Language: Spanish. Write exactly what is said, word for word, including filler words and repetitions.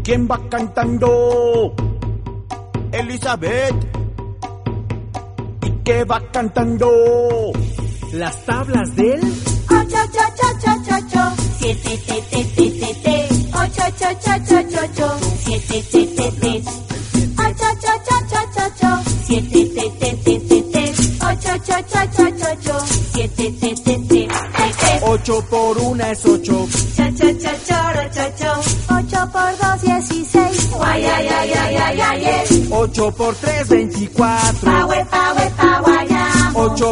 ¿Quién va cantando? Elizabeth. ¿Y qué va cantando? Las tablas del ocho, ocho, ocho, ocho, ocho, siete, te, te, te, te, te, ocho, ocho, ocho, ocho, ocho, siete, te, te, te, ocho, ocho, ocho, ocho, ocho, siete, te, te, te, te, te, ocho, ocho, ocho, ocho, ocho, siete, te, te, te, te, te. Ocho por una es ocho. Cha, cha, cha, choro, cho, cho. Ocho por dos, dieciséis. Guay, ay, ay, ay, ay, ay, ay. Ocho por tres, veinticuatro. Pa, we, pa, we, pa, guayamo. Ocho